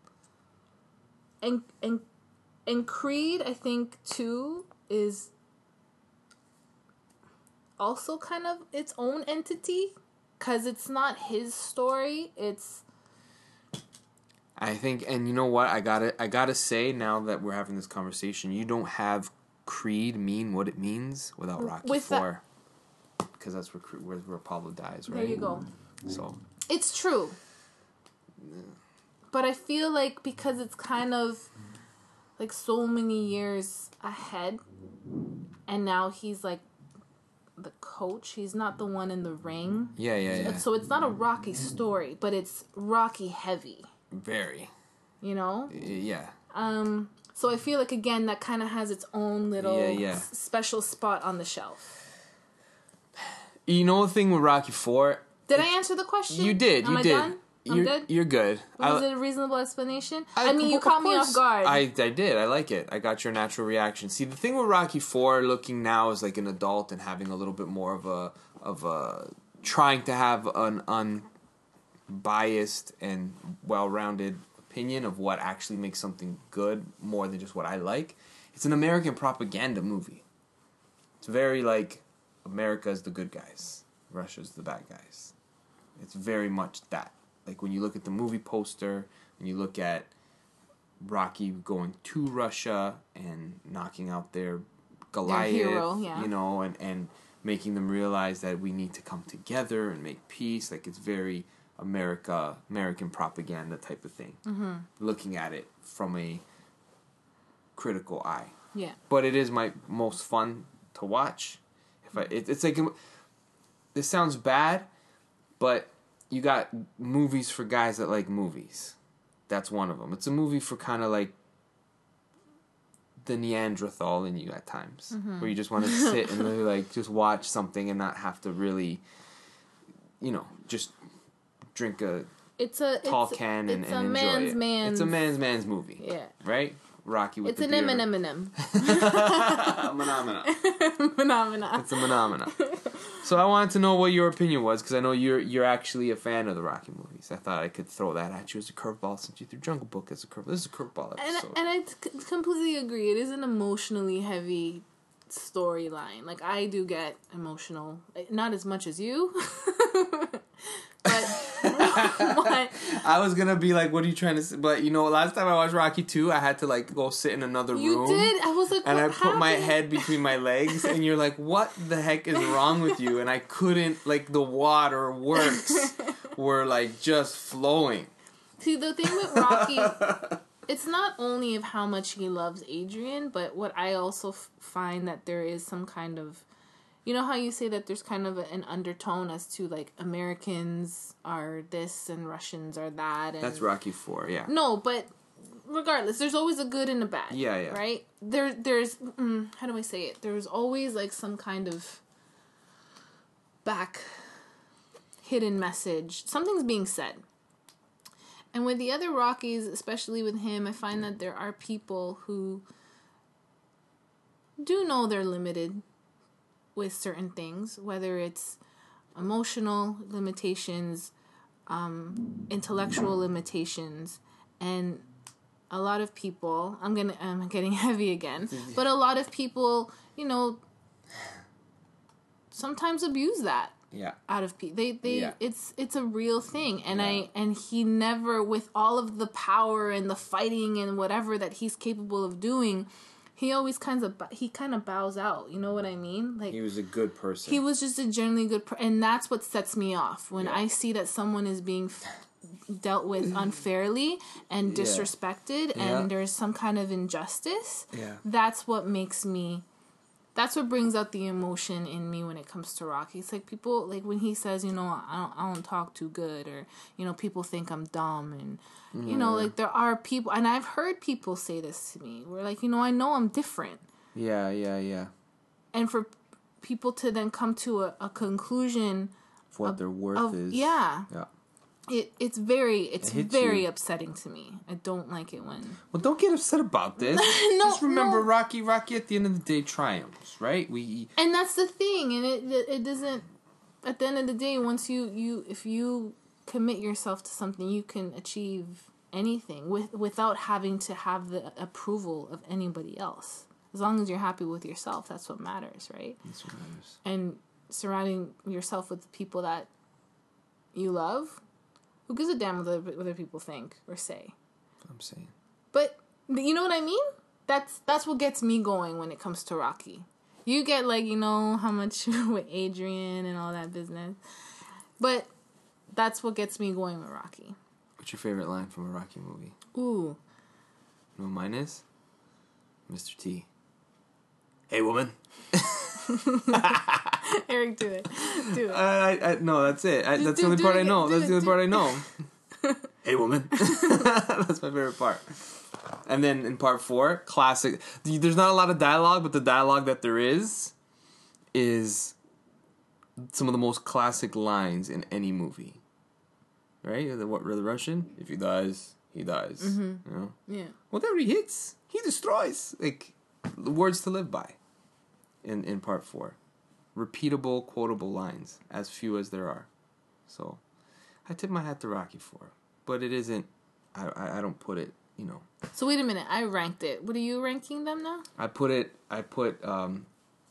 and and and Creed, I think too is also kind of its own entity because it's not his story. It's I think, and you know what? I gotta, I gotta say now that we're having this conversation, you don't have Creed mean what it means without Rocky With that- Four, because that's where, Creed, where where Apollo dies, right? there you go. So It's true. But I feel like because it's kind of like so many years ahead and now he's like the coach. He's not the one in the ring. Yeah, yeah, yeah. So it's not a Rocky story, but it's Rocky heavy. Very. You know? Yeah. Um. So I feel like, again, that kind of has its own little yeah, yeah. s- special spot on the shelf. You know the thing with Rocky four? Did I answer the question? You did. Am you I did. done? I'm you're, good? You're good. Was I, it a reasonable explanation? I, I mean, you of caught me course. off guard. I, I did. I like it. I got your natural reaction. See, the thing with Rocky four, looking now as like an adult and having a little bit more of a of a trying to have an unbiased and well-rounded opinion of what actually makes something good more than just what I like. It's an American propaganda movie. It's very like America's the good guys, Russia's the bad guys. It's very much that. Like when you look at the movie poster, when you look at Rocky going to Russia and knocking out their Goliath, Their hero, yeah. you know, and, and making them realize that we need to come together and make peace. Like it's very America, American propaganda type of thing. Mm-hmm. Looking at it from a critical eye. Yeah. But it is my most fun to watch. If I, it, it's like, this sounds bad, but you got movies for guys that like movies. That's one of them. It's a movie for kind of like the Neanderthal in you at times, mm-hmm. where you just want to sit and really like just watch something and not have to really, you know, just drink a it's a tall it's, can and, it's and a enjoy man's it. man's, it's a man's man's movie. Yeah. Right? Rocky with it's the an beard. M and M. Phenomena. Phenomena. It's a phenomena. So I wanted to know what your opinion was, because I know you're you're actually a fan of the Rocky movies. I thought I could throw that at you as a curveball, since you threw Jungle Book as a curveball. This is a curveball episode. And, and I c- completely agree. It is an emotionally heavy storyline. Like, I do get emotional. Not as much as you. But, but I was gonna be like, "What are you trying to say?" But you know, last time I watched Rocky two, I had to like go sit in another you room. You did. I was like, and what I put happened? my head between my legs, and you're like, "What the heck is wrong with you?" And I couldn't, like, the water works were like just flowing. See, the thing with Rocky, it's not only of how much he loves Adrian, but what I also f- find that there is some kind of, you know how you say that there's kind of an undertone as to, like, Americans are this and Russians are that. And that's Rocky four, yeah. No, but regardless, there's always a good and a bad. Yeah, yeah. Right? There, there's, mm, how do I say it? There's always, like, some kind of back hidden message. Something's being said. And with the other Rockies, especially with him, I find that there are people who do know they're limited with certain things, whether it's emotional limitations, um, intellectual limitations, and a lot of people, I'm gonna, I'm getting heavy again, but a lot of people, you know, sometimes abuse that. Yeah. Out of people, they they yeah. it's it's a real thing, and yeah. I and he never, with all of the power and the fighting and whatever that he's capable of doing, he always kind of he kind of bows out. You know what I mean? Like, he was a good person. He was just a generally good person, and that's what sets me off when yeah. I see that someone is being f- dealt with unfairly and disrespected, yeah. and yeah. there's some kind of injustice. Yeah, that's what makes me. That's what brings out the emotion in me when it comes to Rocky. It's like people, like when he says, you know, I don't, I don't talk too good, or, you know, people think I'm dumb, and, mm. you know, like there are people, and I've heard people say this to me, where like, you know, I know I'm different. Yeah, yeah, yeah. And for people to then come to a, a conclusion of what of, their worth of, is. Yeah. Yeah. It it's very it's it very you. upsetting to me. I don't like it when. Well, don't get upset about this. no, Just remember, no. Rocky. Rocky at the end of the day triumphs, right? We. And that's the thing, and it it doesn't. At the end of the day, once you you if you commit yourself to something, you can achieve anything with without having to have the approval of anybody else. As long as you're happy with yourself, that's what matters, right? That's what matters. And surrounding yourself with people that you love. Who gives a damn what other, what other people think or say? I'm saying. But you know what I mean? That's that's what gets me going when it comes to Rocky. You get, like, you know, how much with Adrian and all that business. But that's what gets me going with Rocky. What's your favorite line from a Rocky movie? Ooh. You know what mine is? Mister T. Hey, woman. Eric, do it. Do it. I, I, I, no, that's it. I, that's do- the only do part it I know. again. That's Do the it, only do part I know. Hey, woman. That's my favorite part. And then in part four, classic. There's not a lot of dialogue, but the dialogue that there is is some of the most classic lines in any movie. Right? The, what, the Russian? If he dies, he dies. Mm-hmm. You know? Yeah. Whatever he hits, he destroys. Like, words to live by in, in part four. Repeatable, quotable lines. As few as there are. So, I tip my hat to Rocky for. But it isn't, I, I, I don't put it, you know. So wait a minute, I ranked it. What are you ranking them now? I put it, I put um,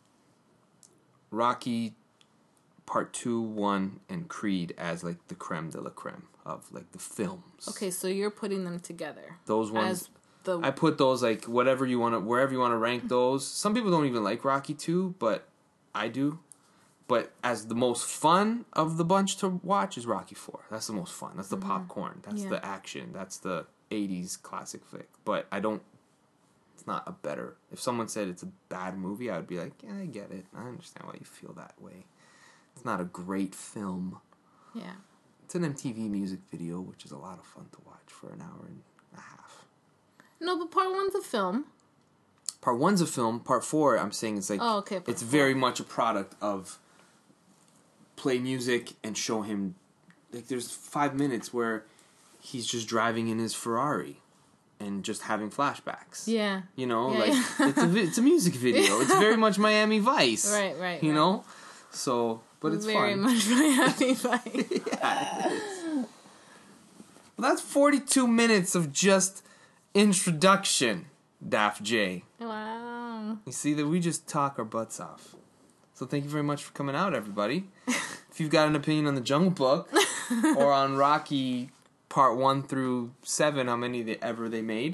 Rocky Part two, one, and Creed as like the creme de la creme of like the films. Okay, so you're putting them together. Those ones, as the I put those like whatever you want to, wherever you want to rank those. Some people don't even like Rocky two, but I do. But as the most fun of the bunch to watch is Rocky four. That's the most fun. That's the mm-hmm. popcorn. That's yeah. the action. That's the eighties classic flick. But I don't, it's not a better, if someone said it's a bad movie, I would be like, yeah, I get it. I understand why you feel that way. It's not a great film. Yeah. It's an M T V music video, which is a lot of fun to watch for an hour and a half. No, but part one's a film. Part one's a film. Part four, I'm saying it's like, oh, okay, it's four. very much a product of play music and show him, like there's five minutes where he's just driving in his Ferrari and just having flashbacks. Yeah. You know, yeah, like yeah. it's a it's a music video. It's very much Miami Vice. Right, right. You right. know? So, but it's very fun. much Miami Vice. Yeah, it is. Well, that's forty-two minutes of just introduction, Daft J. Wow. You see that we just talk our butts off. So thank you very much for coming out, everybody. If you've got an opinion on the Jungle Book or on Rocky Part one through seven, how many they, ever they made,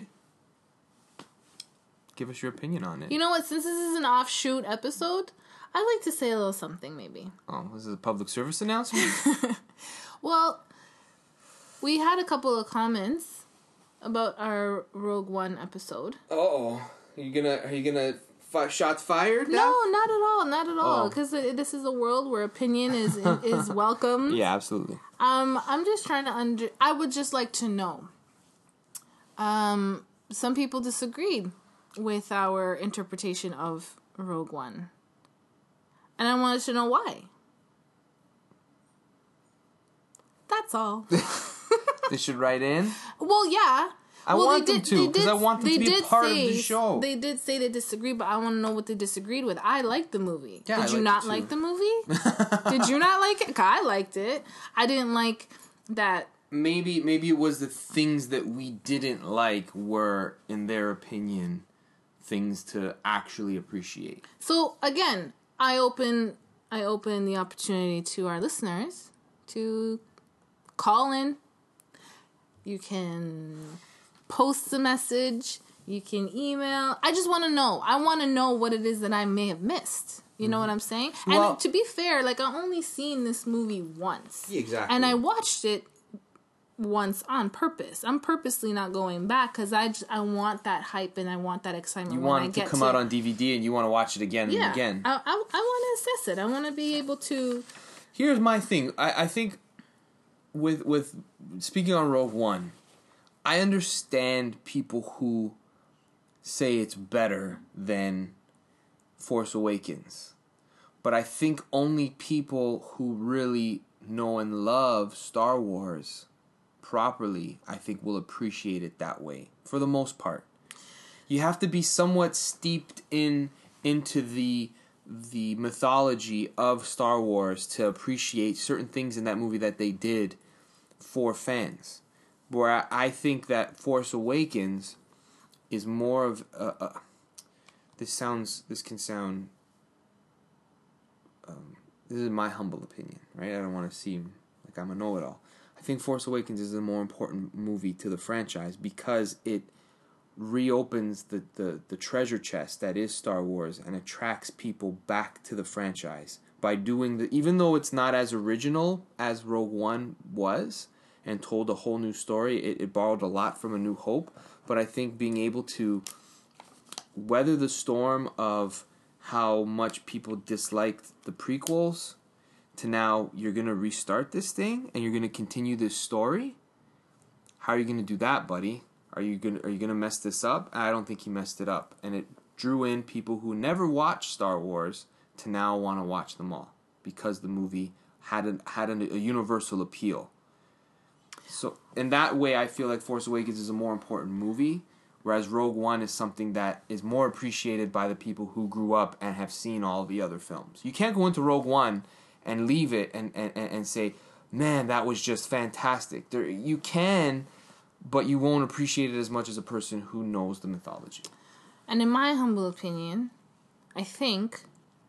give us your opinion on it. You know what? Since this is an offshoot episode, I'd like to say a little something, maybe. Oh, this is a public service announcement? Well, we had a couple of comments about our Rogue One episode. Uh-oh. Are you gonna, are you gonna... F- shots fired now? No, not at all, not at all. Oh. Because this is a world where opinion is is welcome. Yeah, absolutely. Um, I'm just trying to under. I would just like to know. Um, some people disagreed with our interpretation of Rogue One, and I wanted to know why. That's all. They should write in? Well, yeah. I well, want they them did, to, because I want them to be a part say, of the show. They did say they disagreed, but I want to know what they disagreed with. I liked the movie. Yeah, did I you liked not it like the movie? Did you not like it? 'Cause I liked it. I didn't like that. Maybe maybe it was the things that we didn't like were, in their opinion, things to actually appreciate. So again, I open I open the opportunity to our listeners to call in. You can post a message. You can email. I just want to know. I want to know what it is that I may have missed. You know mm-hmm. what I'm saying? Well, and to be fair, like, I only seen this movie once. Exactly. And I watched it once on purpose. I'm purposely not going back because I, just, I want that hype and I want that excitement. You when want I it get to come to, out on D V D and you want to watch it again yeah, and again. I, I, I want to assess it. I want to be able to... Here's my thing. I, I think with with speaking on Rogue One, I understand people who say it's better than Force Awakens. But I think only people who really know and love Star Wars properly, I think, will appreciate it that way, for the most part. You have to be somewhat steeped in into the the mythology of Star Wars to appreciate certain things in that movie that they did for fans. Where I think that Force Awakens is more of a, a this sounds this can sound um, this is my humble opinion, right? I don't want to seem like I'm a know-it-all. I think Force Awakens is a more important movie to the franchise because it reopens the, the, the treasure chest that is Star Wars and attracts people back to the franchise by doing the, even though it's not as original as Rogue One was and told a whole new story, it, it borrowed a lot from A New Hope, but I think being able to weather the storm of how much people disliked the prequels to now you're going to restart this thing and you're going to continue this story? How are you going to do that, buddy? Are you going are you going to mess this up? I don't think he messed it up. And it drew in people who never watched Star Wars to now want to watch them all because the movie had an, had an, a universal appeal. So in that way, I feel like Force Awakens is a more important movie, whereas Rogue One is something that is more appreciated by the people who grew up and have seen all the other films. You can't go into Rogue One and leave it and, and, and say, man, that was just fantastic. There, you can, but you won't appreciate it as much as a person who knows the mythology. And in my humble opinion, I think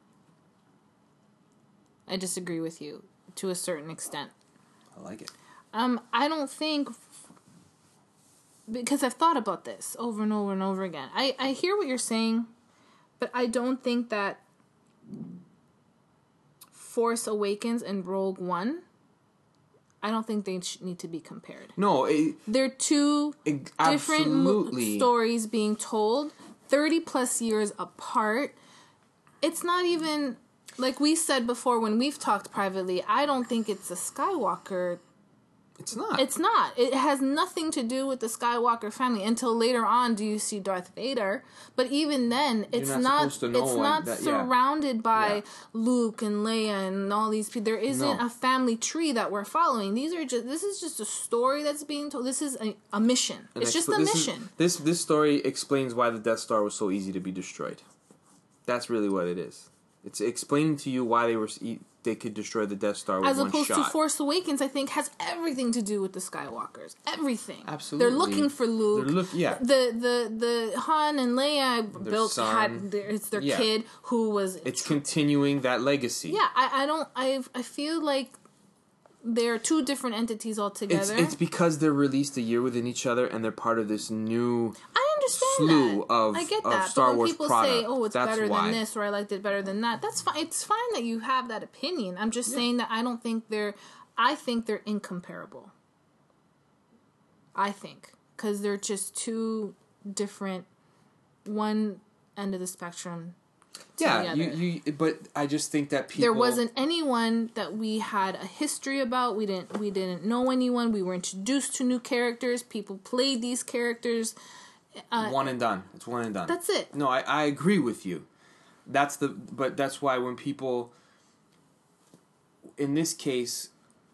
I disagree with you to a certain extent. I like it. Um, I don't think, because I've thought about this over and over and over again. I, I hear what you're saying, but I don't think that Force Awakens and Rogue One, I don't think they sh- need to be compared. No, it, they're two it, different mo- stories being told, thirty plus years apart. It's not even, like we said before when we've talked privately, I don't think it's a Skywalker. It's not. It's not. It has nothing to do with the Skywalker family until later on do you see Darth Vader. But even then, it's You're not, not supposed to know it's not that, yeah. surrounded by Yeah. Luke and Leia and all these people. There isn't No. a family tree that we're following. These are just this is just a story that's being told. This is a, a mission. An It's expl- just a this mission. Is, this this story explains why the Death Star was so easy to be destroyed. That's really what it is. It's explaining to you why they were they could destroy the Death Star with As one opposed shot. to Force Awakens, I think has everything to do with the Skywalkers. Everything. Absolutely. They're looking for Luke. They're look, yeah. The the the Han and Leia Their built son. had their, it's their Yeah. kid who was. It's continuing that legacy. Yeah, I I don't I I feel like they're two different entities altogether. It's it's because they're released a year within each other and they're part of this new I understand slew that. of I get of that. Star but when Wars people product. say, "Oh, it's That's better why. than this," or "I liked it better than that," that's fine. It's fine that you have that opinion. I'm just Yeah. saying that I don't think they're. I think they're incomparable. I think because they're just two different, one end of the spectrum. To Yeah, the you, other. you but I just think that people There wasn't anyone that we had a history about. We didn't we didn't know anyone. We were introduced to new characters. People played these characters. Uh, one and done. It's one and done. That's it. No, I, I agree with you. That's the but that's why when people in this case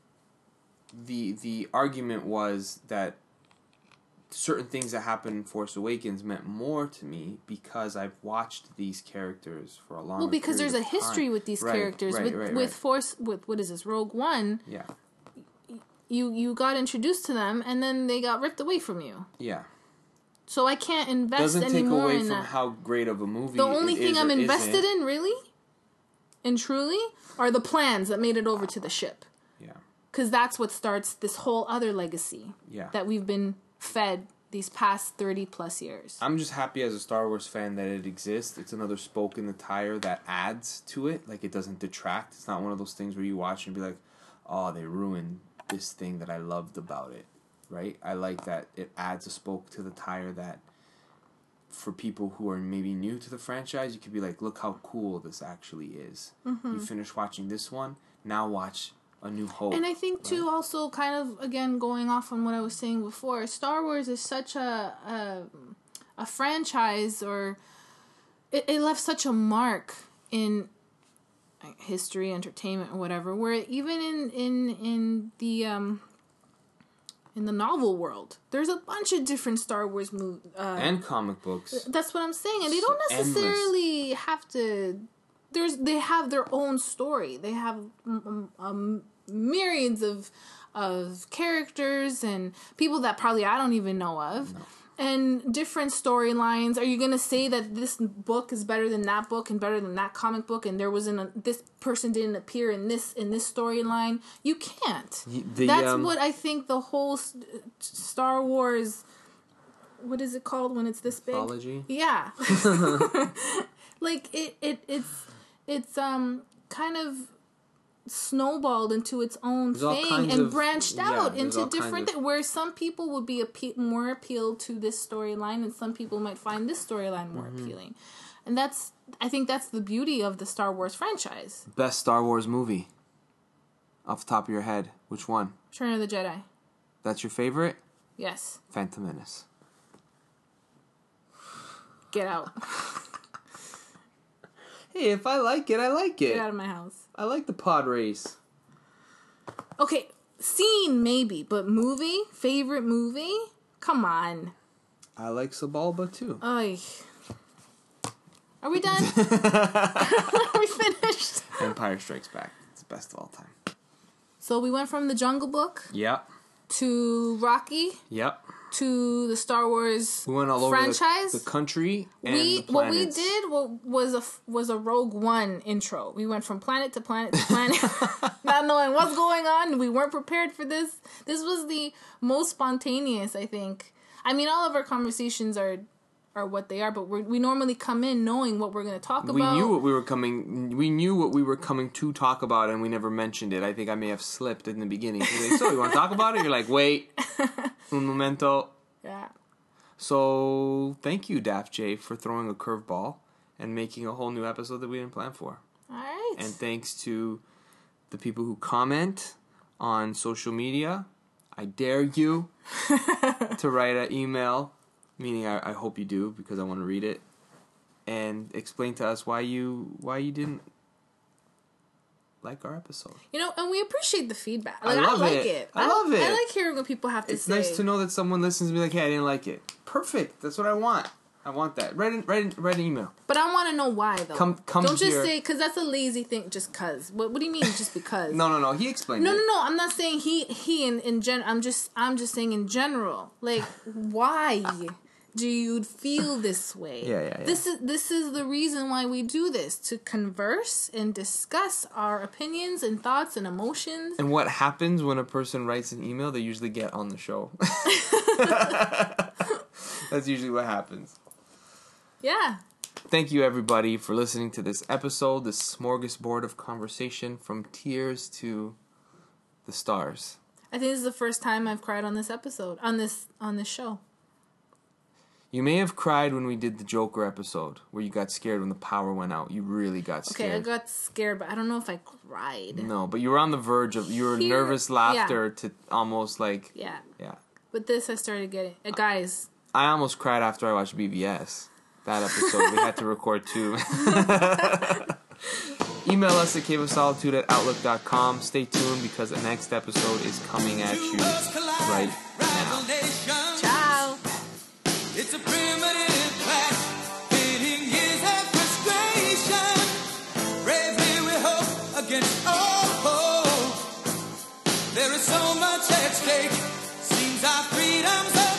the the argument was that certain things that happened in Force Awakens meant more to me because I've watched these characters for a long Well, because period there's a of history time. with these Right, characters. right, with right, with right. Force, with what is this, Rogue One? Yeah. You you got introduced to them, and then they got ripped away from you. Yeah. So I can't invest Doesn't take anymore away in from that. how great of a movie The only it thing is I'm or invested isn't. in, really, and truly, are the plans that made it over to the ship. Yeah. Because that's what starts this whole other legacy Yeah. that we've been fed these past thirty plus years. I'm just happy as a Star Wars fan that it exists. It's another spoke in the tire that adds to it. Like, it doesn't detract. It's not one of those things where you watch and be like, oh, they ruined this thing that I loved about it. Right? I like that it adds a spoke to the tire that for people who are maybe new to the franchise, you could be like, look how cool this actually is. Mm-hmm. You finish watching this one, now watch A New Hope. And I think, too, right? also kind of, again, going off on what I was saying before, Star Wars is such a a, a franchise, or it, it left such a mark in history, entertainment, or whatever, where even in, in, in the... um. In the novel world, there's a bunch of different Star Wars movies. Uh, and comic books. That's what I'm saying. And they don't necessarily Endless. have to... There's They have their own story. They have um, um, myriads of of characters and people that probably I don't even know of. No. And different storylines. Are you going to say that this book is better than that book and better than that comic book and there wasn't a, this person didn't appear in this in this storyline? You can't. The, That's um, what I think the whole Star Wars... What is it called when it's this big? Mythology? Yeah. Like, it, it it's it's um kind of snowballed into its own There's all thing kinds and of- branched yeah, out there's into all kinds different of- thi- where some people would be appe- more appealed to this storyline and some people might find this storyline more Mm-hmm. appealing. And that's, I think that's the beauty of the Star Wars franchise. Best Star Wars movie? Off the top of your head, which one? Return of the Jedi. That's your favorite? Yes. Phantom Menace. Get out. Hey, if I like it, I like it. Get out of my house. I like the pod race. Okay, scene maybe, but movie? Favorite movie? Come on. I like Sebulba too. Oy. Are we done? Are we finished? Empire Strikes Back. It's the best of all time. So we went from the Jungle Book Yep. to Rocky Yep. to the Star Wars We went all franchise. over the, the country and we the what we planets. did was a was a Rogue One intro. We went from planet to planet to planet, not knowing what's going on. We weren't prepared for this. This was the most spontaneous, I think. I mean, all of our conversations are are what they are, but we we normally come in knowing what we're going to talk We about. knew what we were coming. We knew what we were coming to talk about, and we never mentioned it. I think I may have slipped in the beginning. Like, so you want to talk about it? You're like, wait, un momento. Yeah. So thank you, Daft J, for throwing a curveball and making a whole new episode that we didn't plan for. All right. And thanks to the people who comment on social media. I dare you to write an email, meaning I, I hope you do because I want to read it, and explain to us why you why you didn't like our episode. You know, and we appreciate the feedback. I Like, I, love like it. it. I love it. I like hearing what people have to It's say. nice to know that someone listens and be like, hey, I didn't like it. Perfect. That's what I want. I want that. Write, an, write, an, write an email. But I want to know why, though. Come- come Don't just here. say, because that's a lazy thing, just because. What, what do you mean, just because? No, no, no. He explained No, it. no, no. I'm not saying he, he in, in gen. I'm just, I'm just saying in general. Like, why do you feel this way? Yeah, yeah, yeah. This is, this is the reason why we do this, to converse and discuss our opinions and thoughts and emotions. And what happens when a person writes an email, they usually get on the show. That's usually what happens. Yeah. Thank you, everybody, for listening to this episode, this smorgasbord of conversation from tears to the stars. I think this is the first time I've cried on this episode, on this, on this show. You may have cried when we did the Joker episode, where you got scared when the power went out. You really got scared. Okay, I got scared, but I don't know if I cried. No, but you were on the verge of, you were Here- nervous laughter to almost like, Yeah. yeah. But this I started getting... Uh, guys... I almost cried after I watched B V S. That episode, we had to record two. Email us at caveofsolitude at outlook dot com. Stay tuned because the next episode is coming at you right now. Ciao! It's a primitive clash, pitting years of frustration. Bravely we hope against all hope. There is so much at stake, seems our freedom's